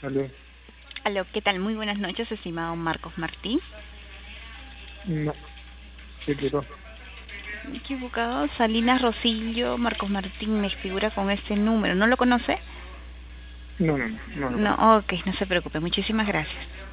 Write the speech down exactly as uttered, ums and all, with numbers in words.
Aló, Aló, ¿qué tal? Muy buenas noches, estimado Marcos Martín. no, se equivocó. Me he equivocado. Salinas Rosillo, Marcos Martín me figura con este número. ¿No lo conoce? No, no, no, no lo No, conozco. ok, no se preocupe. Muchísimas gracias.